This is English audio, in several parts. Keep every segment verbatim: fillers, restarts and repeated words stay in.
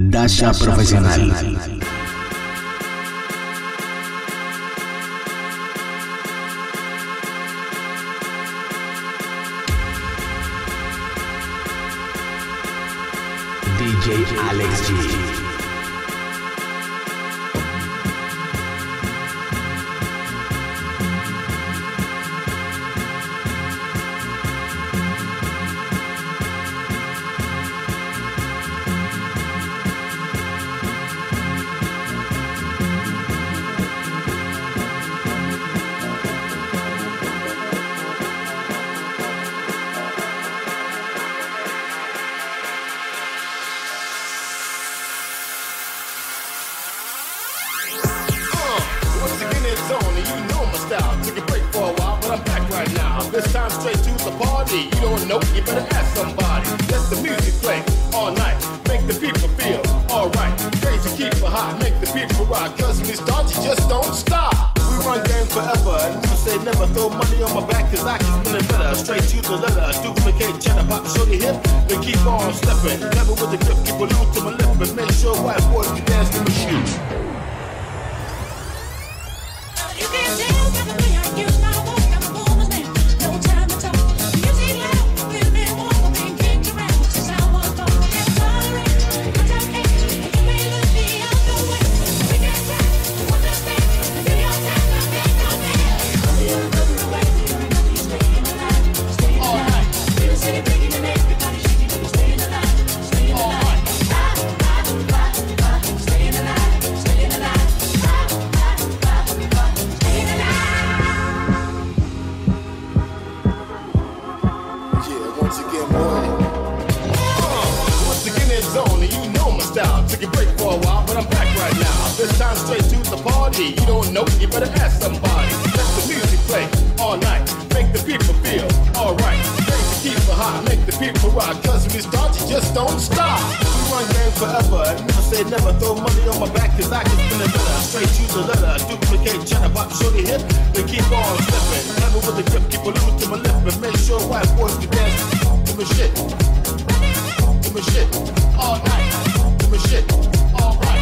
Dasha Profesional. D J Alex G. This time straight to the party. You don't know, you better ask somebody. Let the music play all night. Make the people feel alright. Crazy, keep it hot, make the people rock. Cause when we start, you just don't stop. We run games forever, and you say never. Throw money on my back, cause I can spin it better. Straight to the letter, duplicate, cheddar, pop, show the hip. Then keep on stepping. Never with the grip, keep a loop to my lip. And make sure white boys can dance to the shoe. You can't tell by the way I use my walk. This time straight to the party. You don't know, you better ask somebody. Let the music play all night. Make the people feel alright. Crazy, keep it hot, make the people rock. Cause when we start, you just don't stop. We run games forever, and never say never. Throw money on my back, cause I can spin it better. Straight to the letter, duplicate, cheddar, pop, show the hip. Then keep on stepping. Never with the grip, keep a little to my lip. And make sure white boys can dance. Give me shit. Give me shit. All night. Give me shit. All right.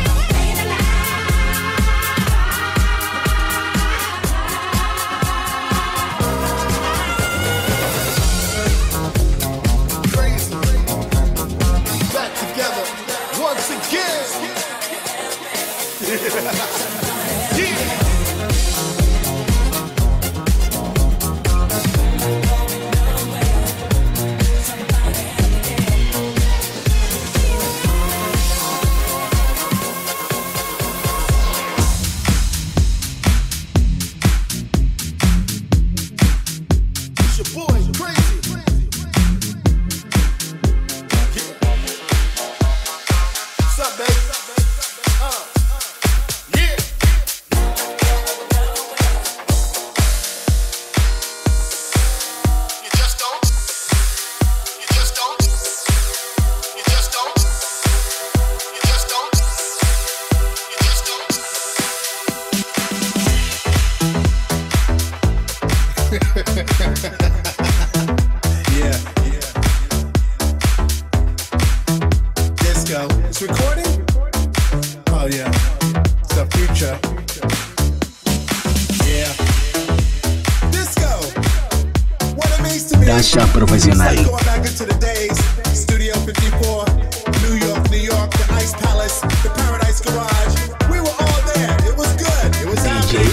Dasha Profesional. Studio fifty-four, New York, New York, the Ice Palace, the Paradise Garage. We were all there. It was good. It was out there.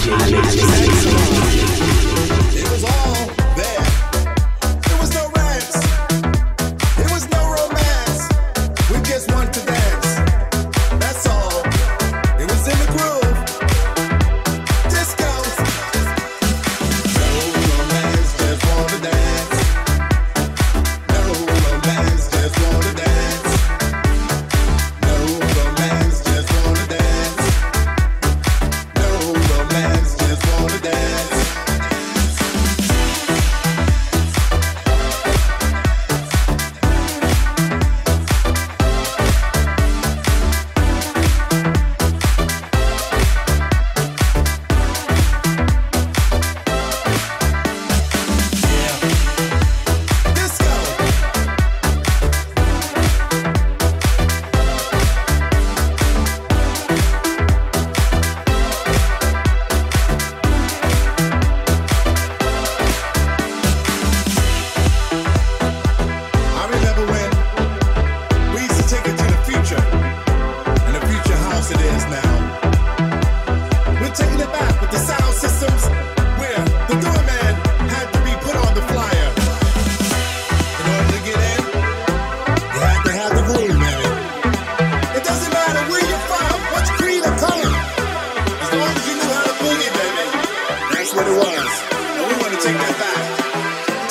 It was all there. There was no rants. There was no romance. We just want to dance. That's all. It was in the groove. Disco. No romance, just want to dance. No romance, just want to dance. No romance, just want to dance. No romance, just want to dance.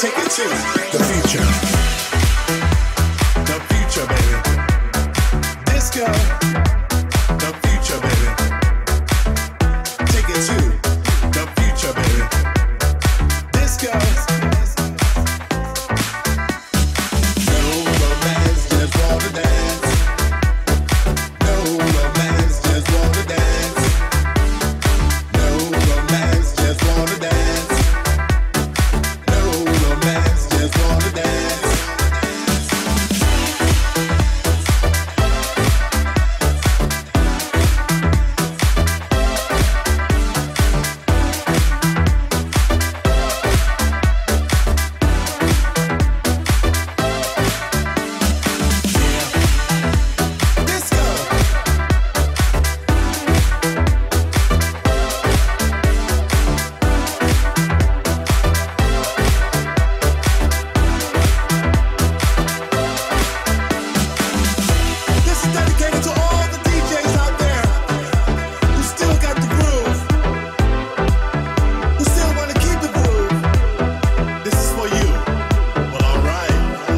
take it to the future. The future, baby. Disco. The future, baby. Take it to the future, baby. Disco. No romance, just wanna dance. No romance, just wanna dance. No romance, just wanna dance. No romance, just wanna dance. Disco. This is dedicated to all the D Js out there who still got the groove, who still want to keep the groove. This is for you. Well, alright.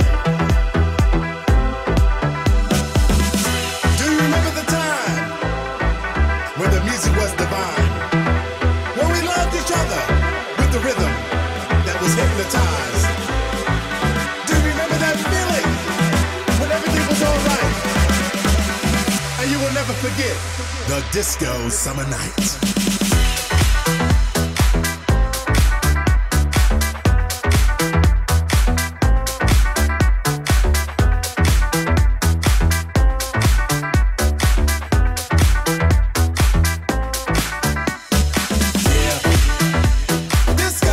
Do you remember the time when the music was divine? When we loved each other with the rhythm that was hypnotized? Do you remember that feeling when everything was alright? And you will never forget the disco summer night. Yeah. Disco.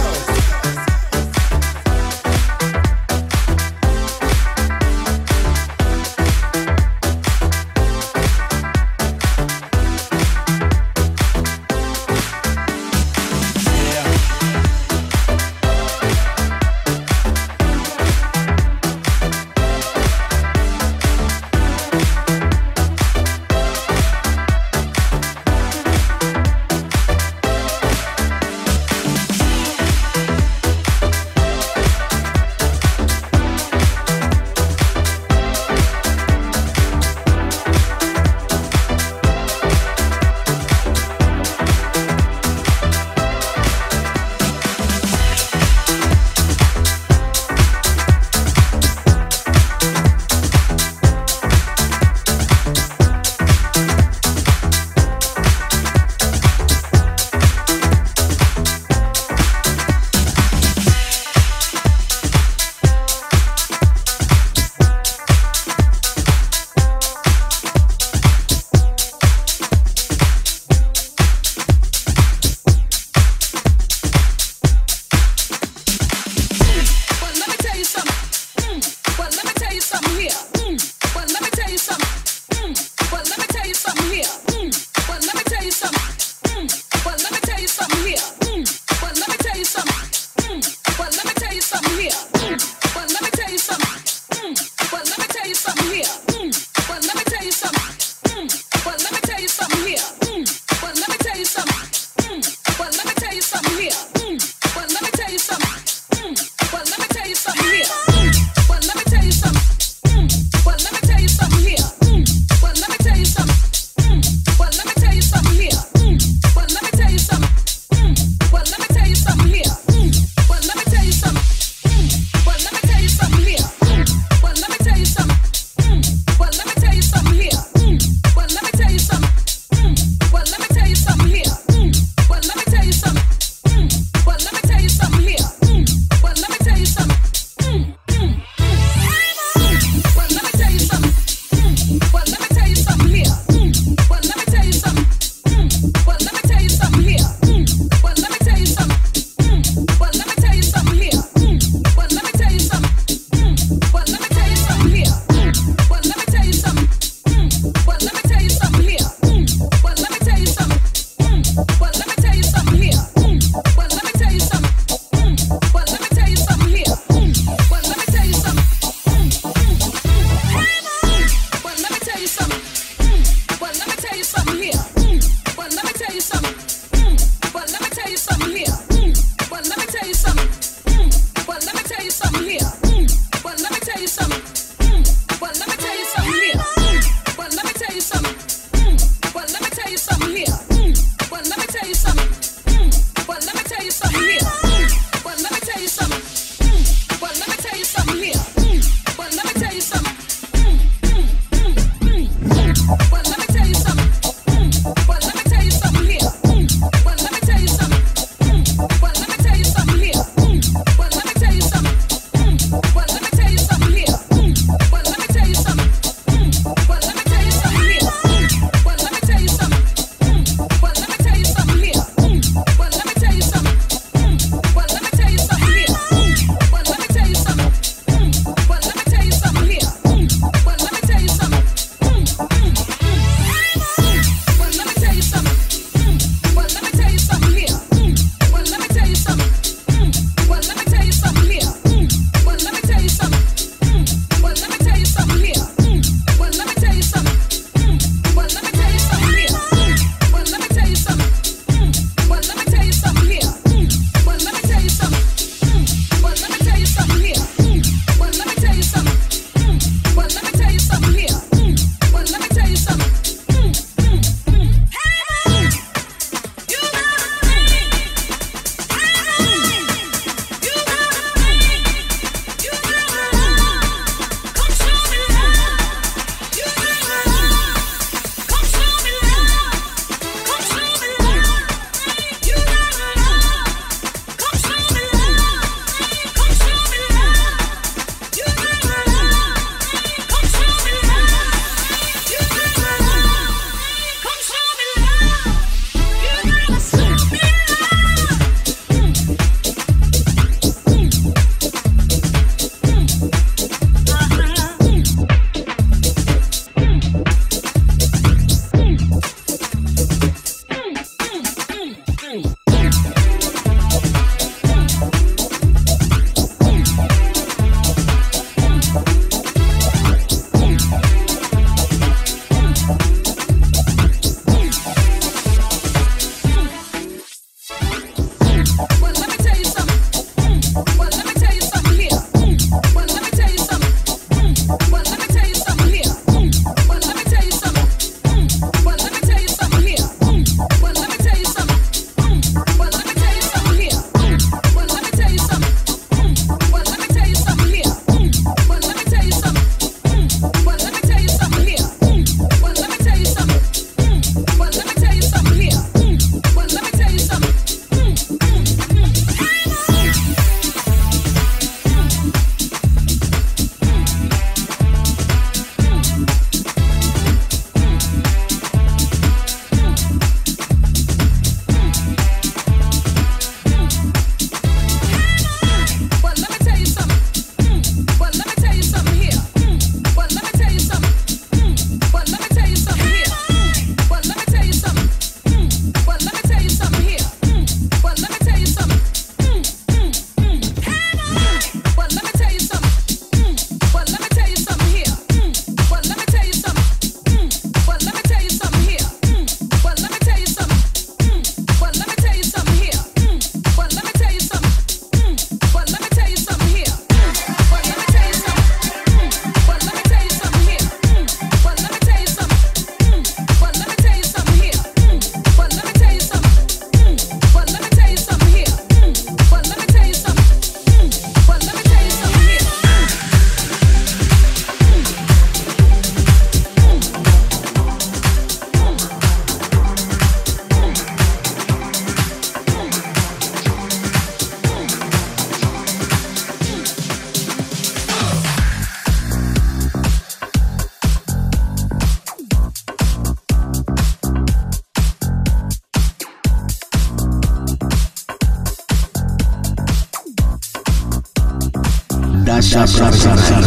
Dasha Professional.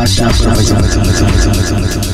Dasha Professional.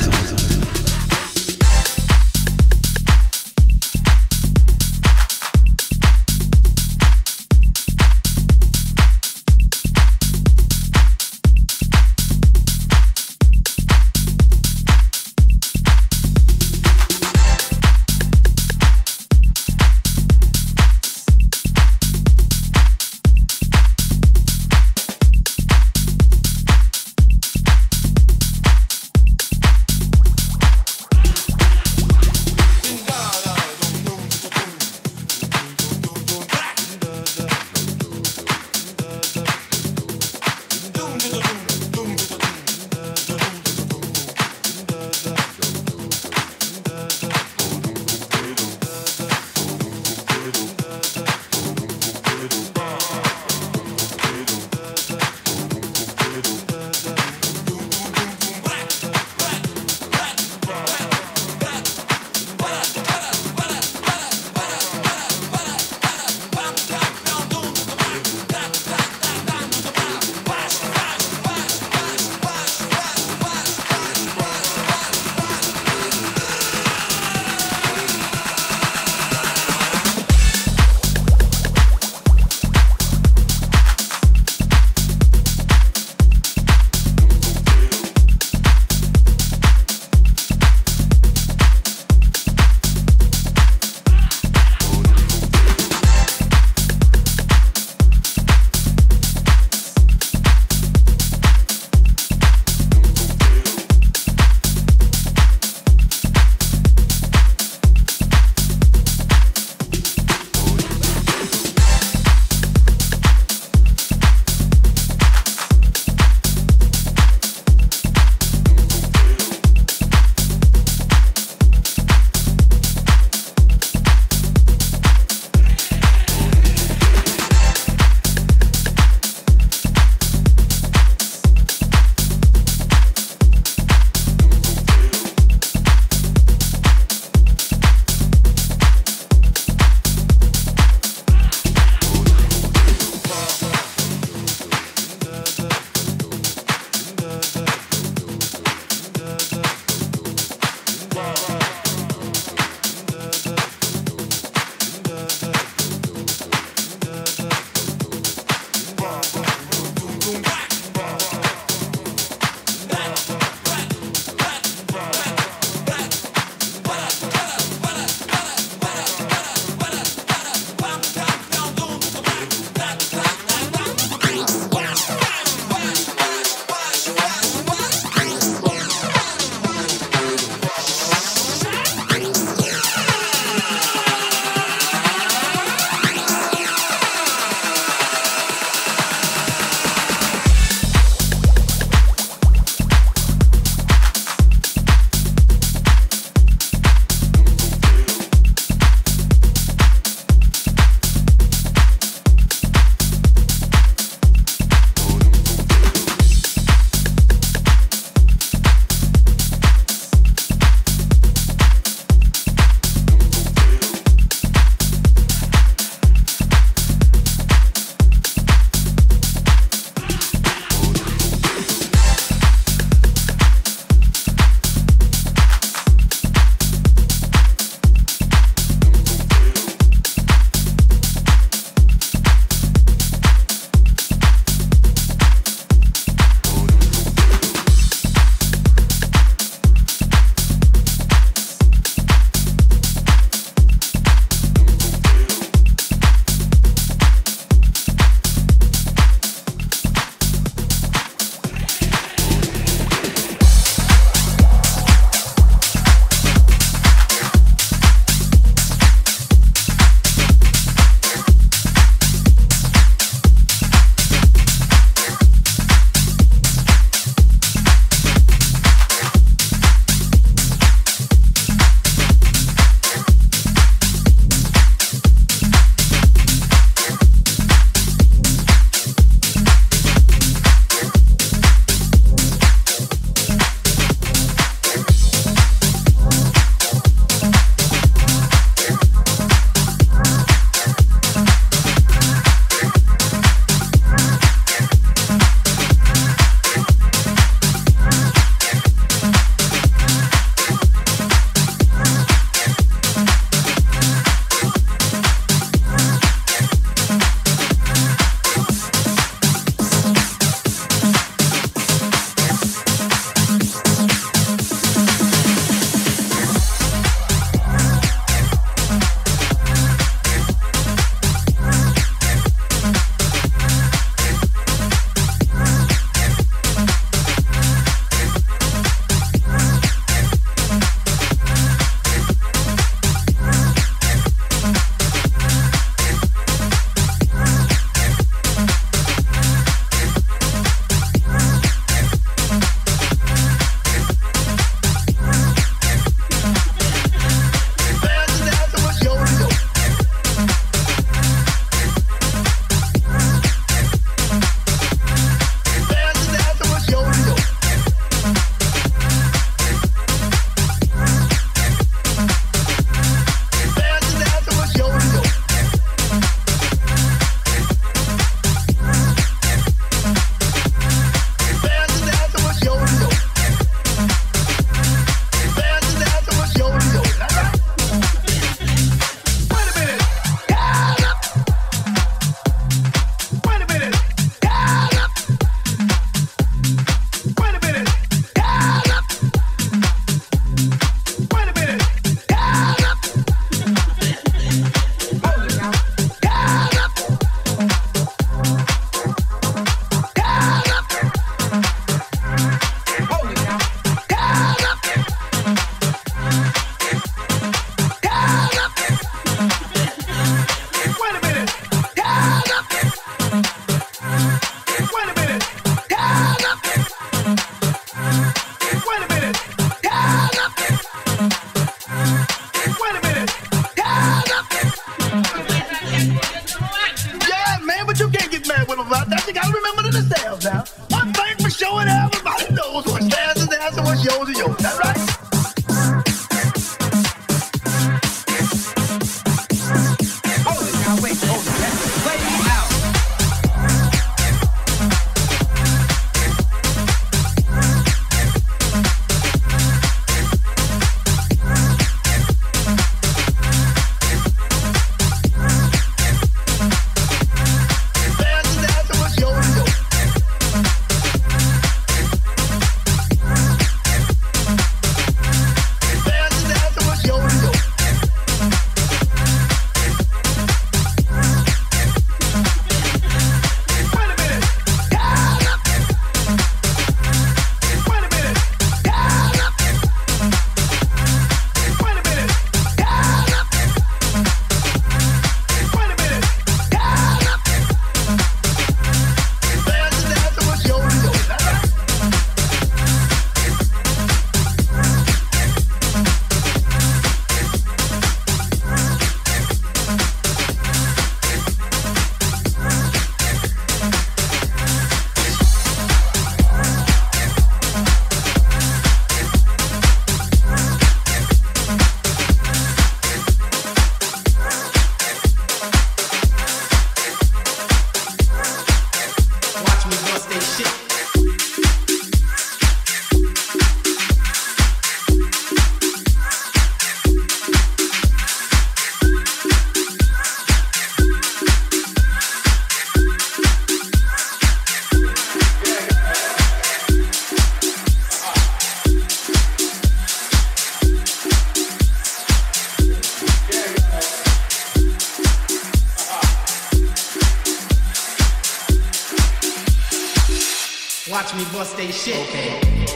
Watch me bust they shit. Okay.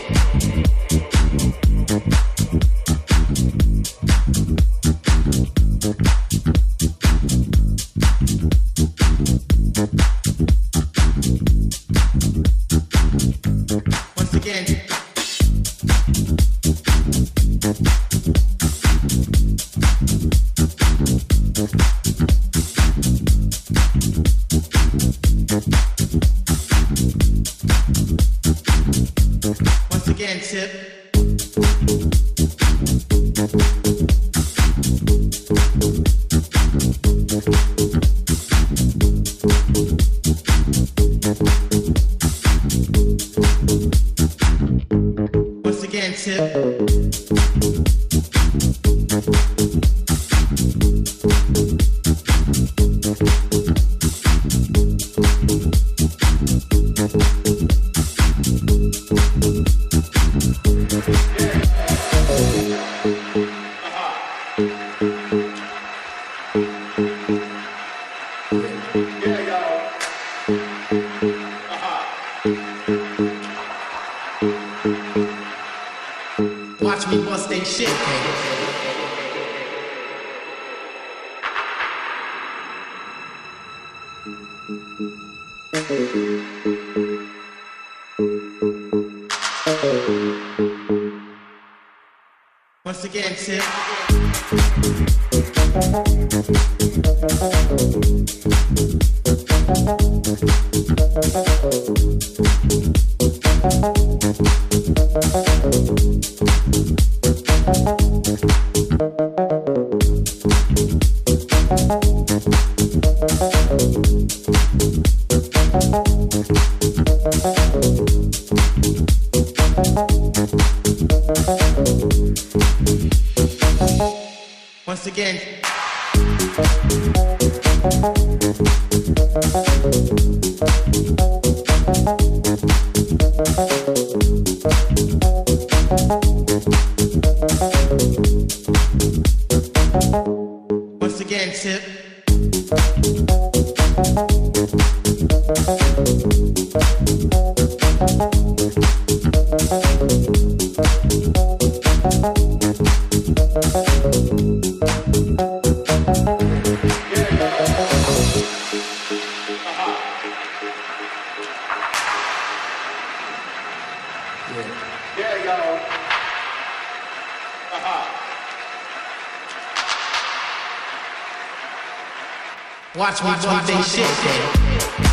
Once again. Once again, tip. Once again, tip. Watch me bust they shit. Once again, tip. Once again. Once again, tip. Yeah, y'all. Uh-huh. Watch me bust they shit.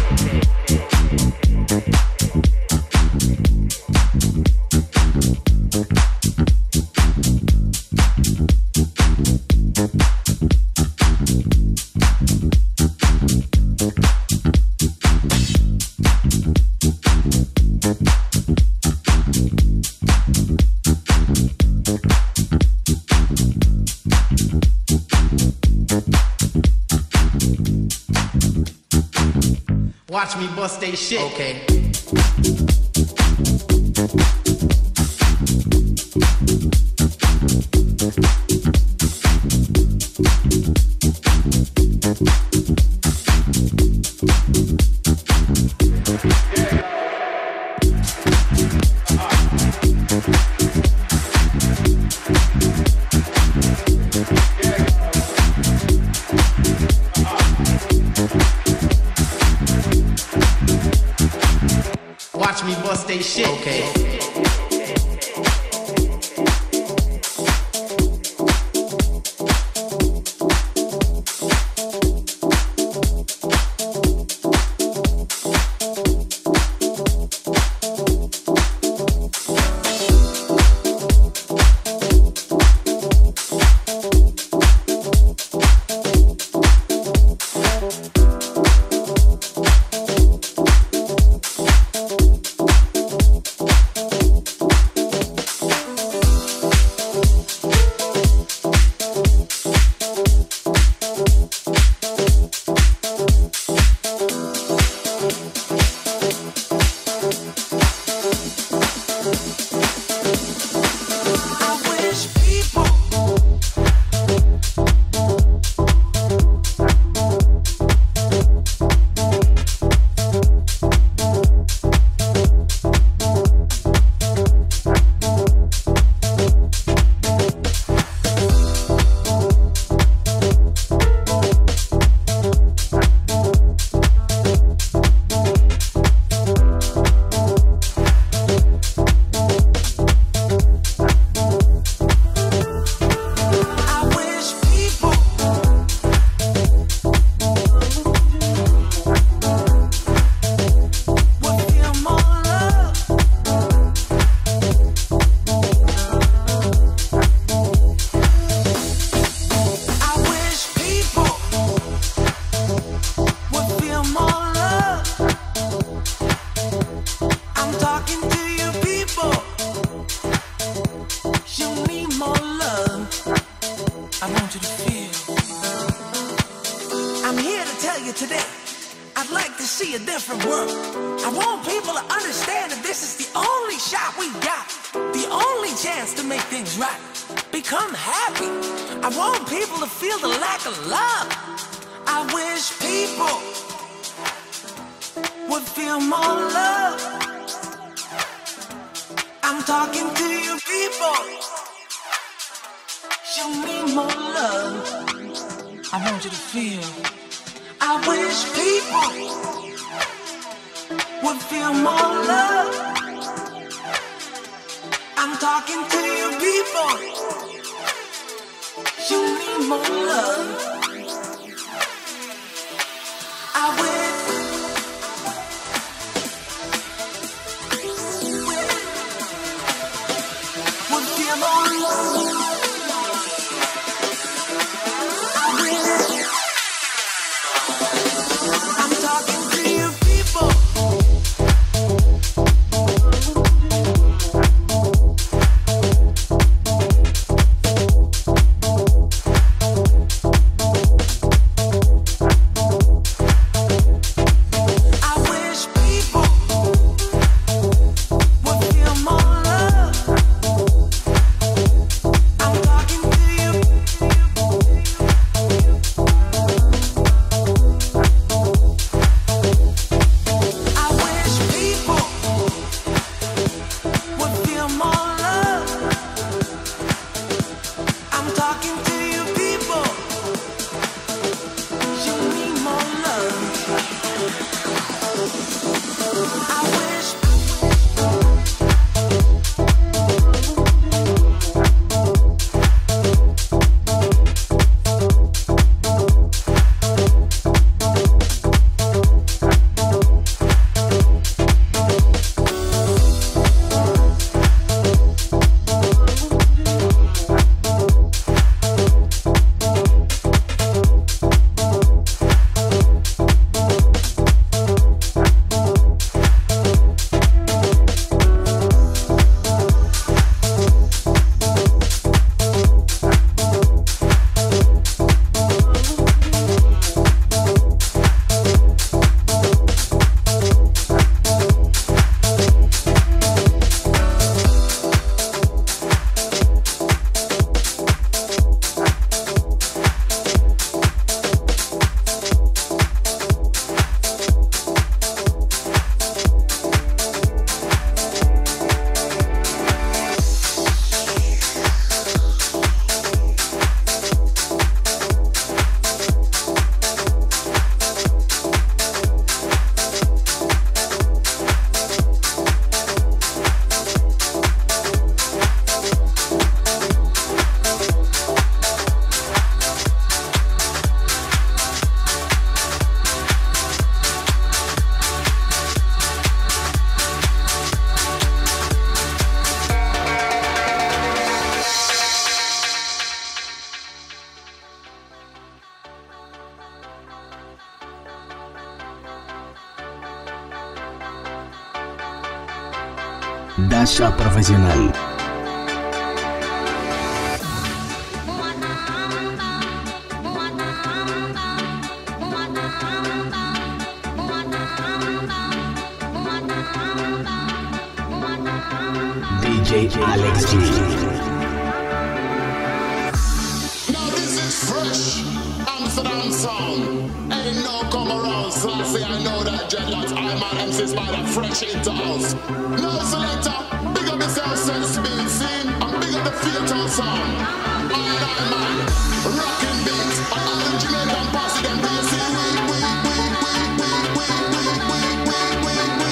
Watch me bust they shit. Okay. Watch me bust they shit. Okay. want you to feel. I'm here to tell you today, I'd like to see a different world. I want people to understand that this is the only shot we got, the only chance to make things right. Become happy. I want people to feel the lack of love. I wish people would feel more love. I'm talking to you people. Show me more love. I want you to feel. I wish people would feel more love. I'm talking to you people. Show me more love. I wish would feel more love. I'm talking to you people. Dasha Profesional. D J Alex G. Now this is fresh Amsterdam sound. Ain't no come around, so I say I know that dreadlocks. I'm an M C Spider, fresh into house. No selector, big up yourself, sense being seen. And big up the theater sound. Man, I man, rocking beats. And all the Jamaican posse, them they see we, we, we, we, we, we, we, we, we, we, we,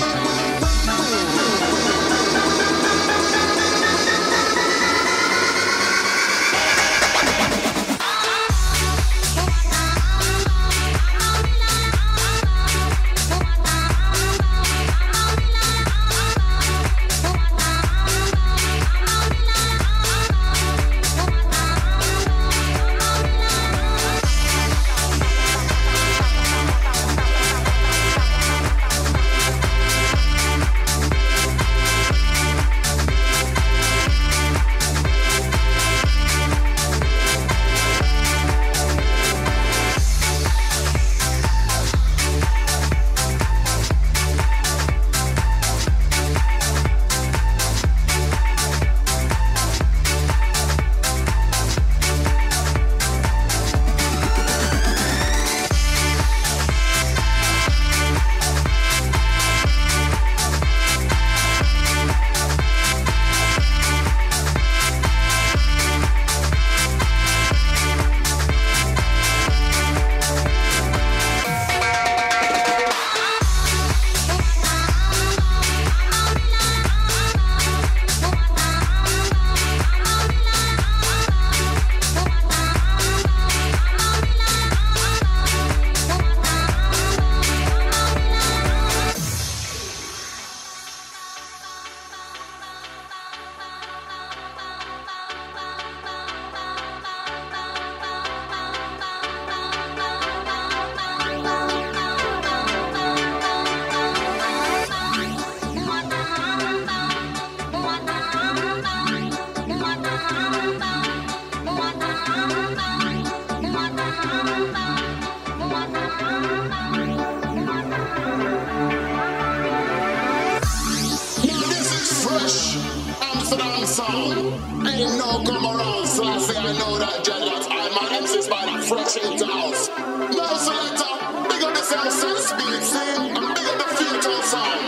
fresh in the house. Now selector, big up the sound, so to speak. Big up the future sound.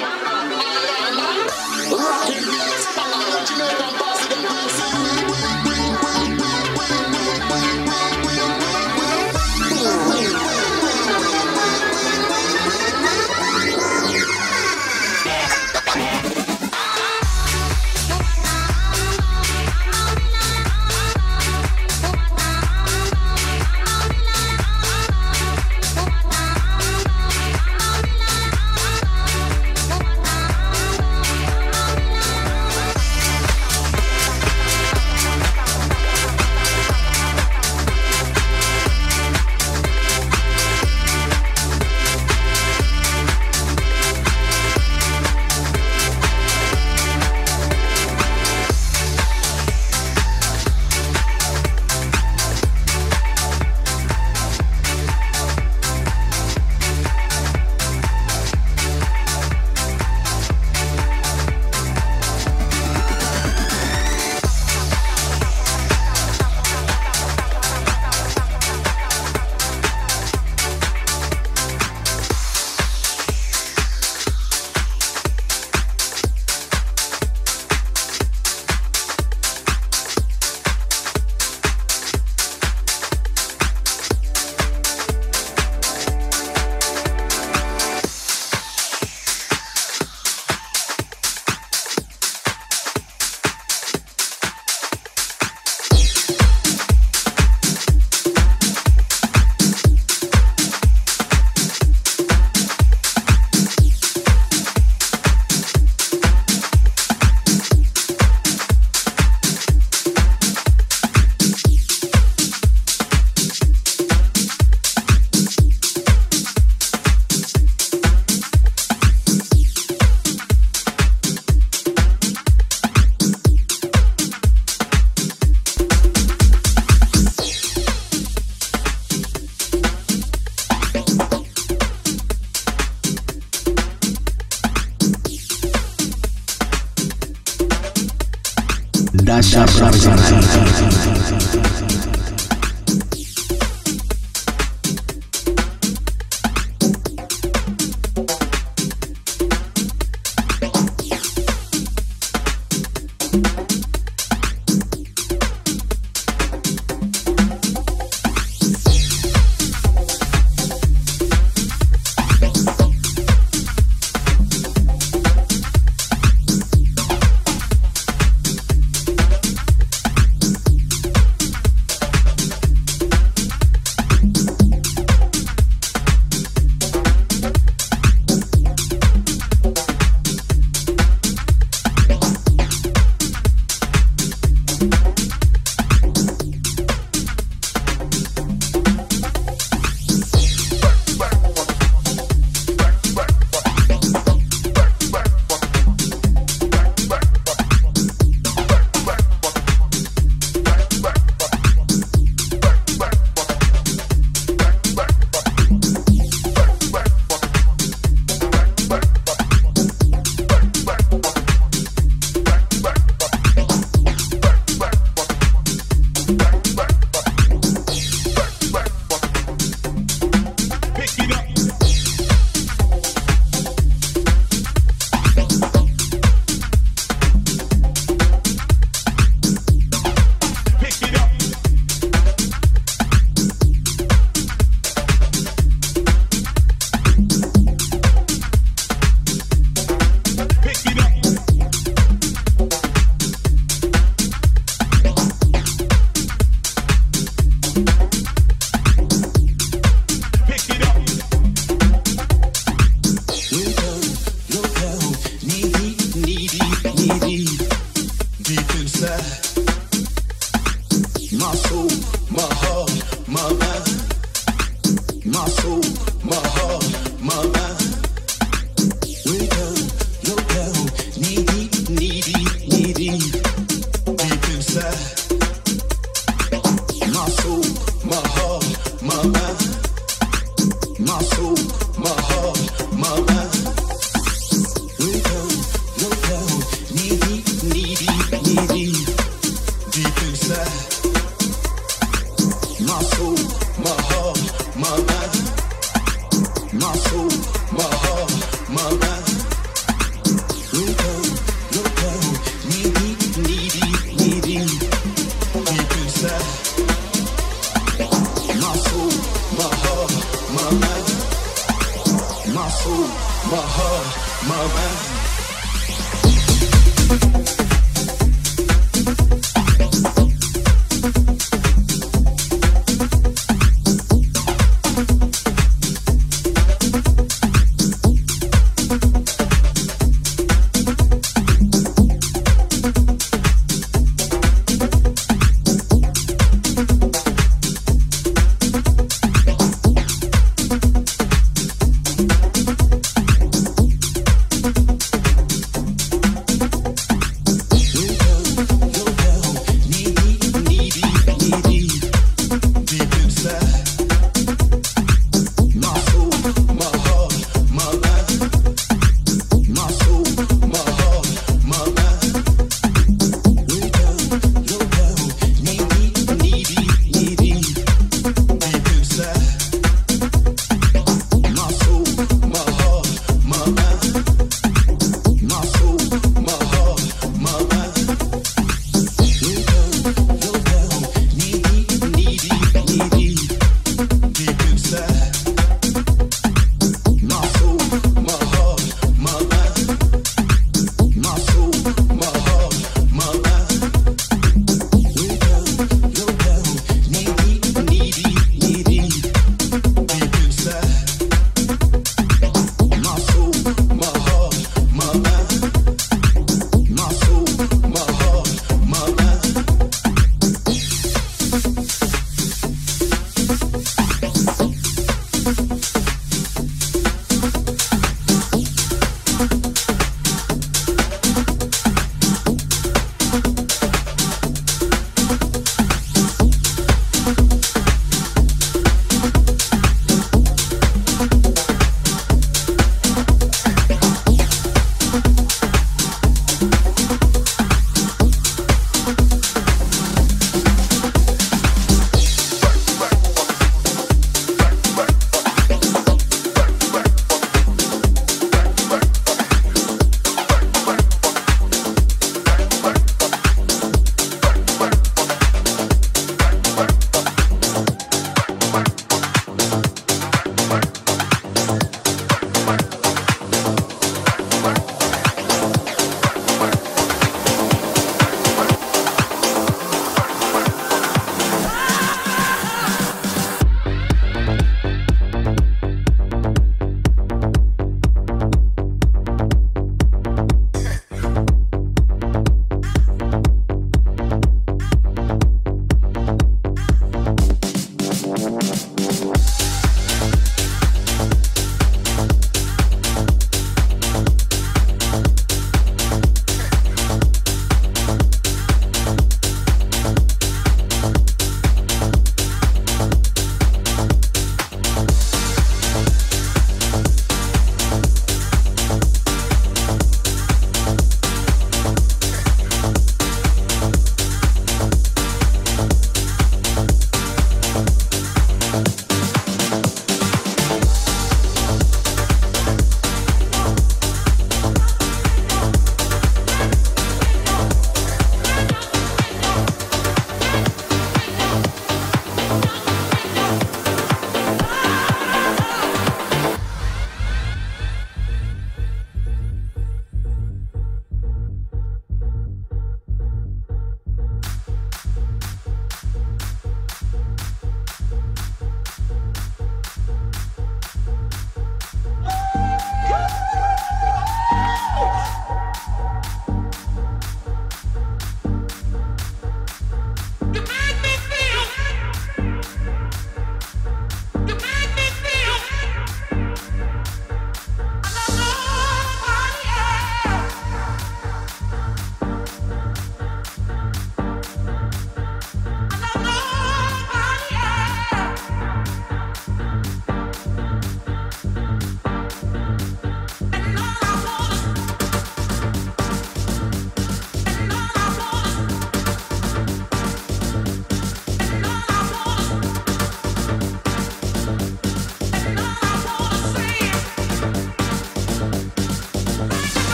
Rocking beats, originate and pass it and bring Dasha Profesional. My soul. my heart, my mind, my soul, my heart, my mind. No time, no time, needy, needy, needy, deep inside. My soul, my heart, my mind, my soul, my heart, my mind.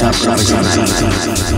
Dasha Professional.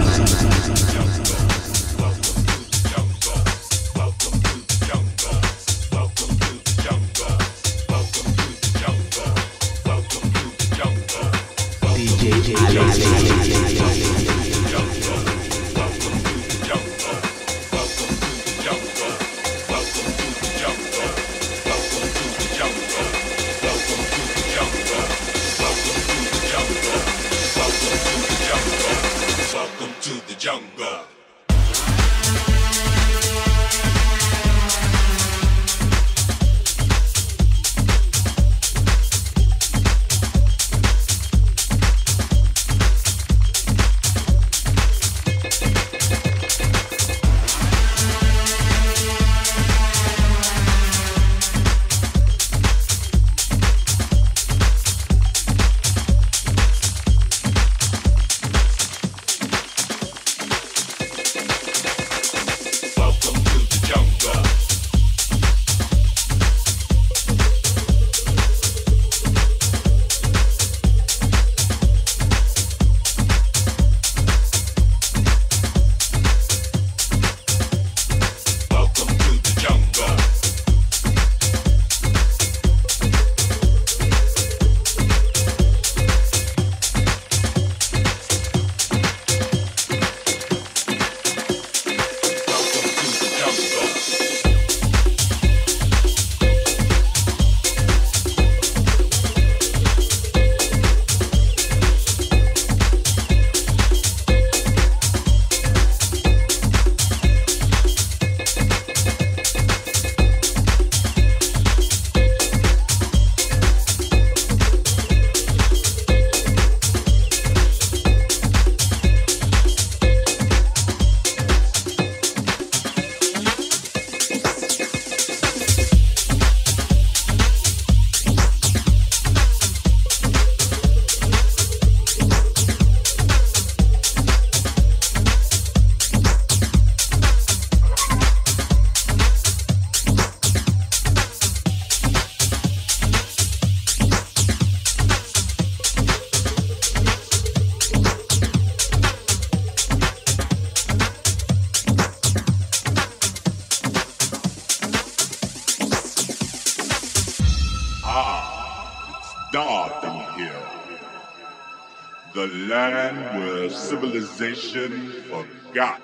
Civilization forgot.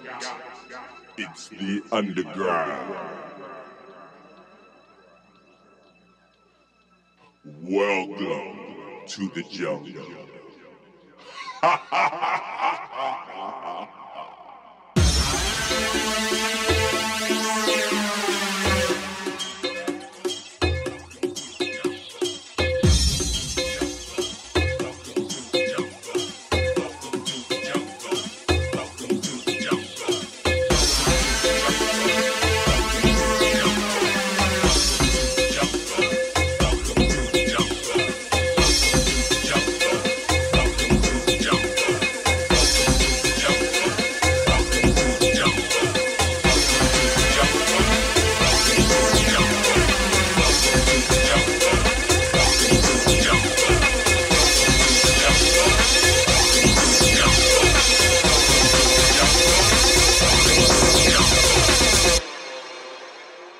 It's the underground. Welcome to the jungle.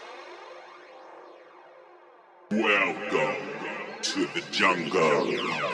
Welcome to the jungle.